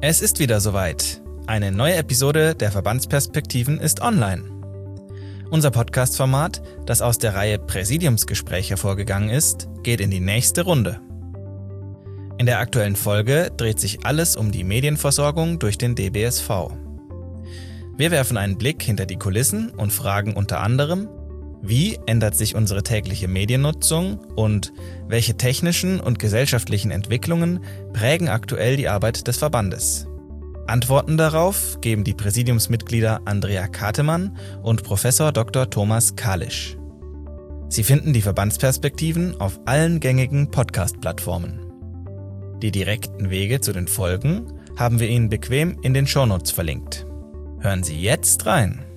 Es ist wieder soweit. Eine neue Episode der Verbandsperspektiven ist online. Unser Podcast-Format, das aus der Reihe Präsidiumsgespräch hervorgegangen ist, geht in die nächste Runde. In der aktuellen Folge dreht sich alles um die Medienversorgung durch den DBSV. Wir werfen einen Blick hinter die Kulissen und fragen unter anderem, wie ändert sich unsere tägliche Mediennutzung und welche technischen und gesellschaftlichen Entwicklungen prägen aktuell die Arbeit des Verbandes? Antworten darauf geben die Präsidiumsmitglieder Andrea Katemann und Prof. Dr. Thomas Kalisch. Sie finden die Verbandsperspektiven auf allen gängigen Podcast-Plattformen. Die direkten Wege zu den Folgen haben wir Ihnen bequem in den Shownotes verlinkt. Hören Sie jetzt rein!